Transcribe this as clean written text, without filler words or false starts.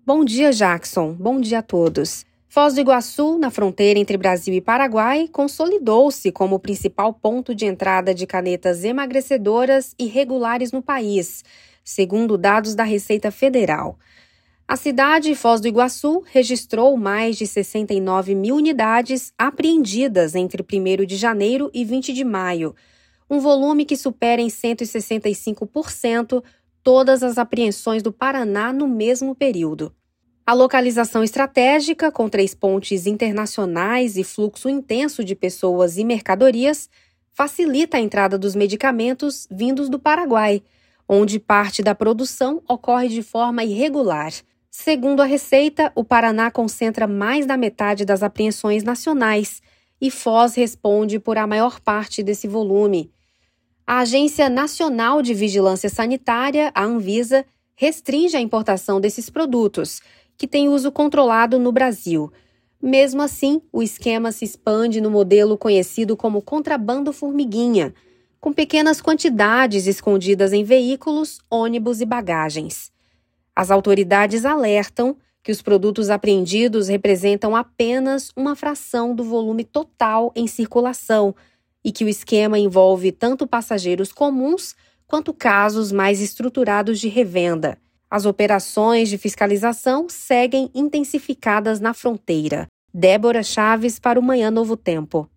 Bom dia, Jackson. Bom dia a todos. Foz do Iguaçu, na fronteira entre Brasil e Paraguai, consolidou-se como o principal ponto de entrada de canetas emagrecedoras e regulares no país, segundo dados da Receita Federal. A cidade, Foz do Iguaçu, registrou mais de 69 mil unidades apreendidas entre 1º de janeiro e 20 de maio, um volume que supera em 165% todas as apreensões do Paraná no mesmo período. A localização estratégica, com 3 pontes internacionais e fluxo intenso de pessoas e mercadorias, facilita a entrada dos medicamentos vindos do Paraguai, onde parte da produção ocorre de forma irregular. Segundo a Receita, o Paraná concentra mais da metade das apreensões nacionais e Foz responde por a maior parte desse volume. A Agência Nacional de Vigilância Sanitária, a Anvisa, restringe a importação desses produtos, que têm uso controlado no Brasil. Mesmo assim, o esquema se expande no modelo conhecido como contrabando formiguinha, com pequenas quantidades escondidas em veículos, ônibus e bagagens. As autoridades alertam que os produtos apreendidos representam apenas uma fração do volume total em circulação e que o esquema envolve tanto passageiros comuns quanto casos mais estruturados de revenda. As operações de fiscalização seguem intensificadas na fronteira. Débora Chaves para o Manhã Novo Tempo.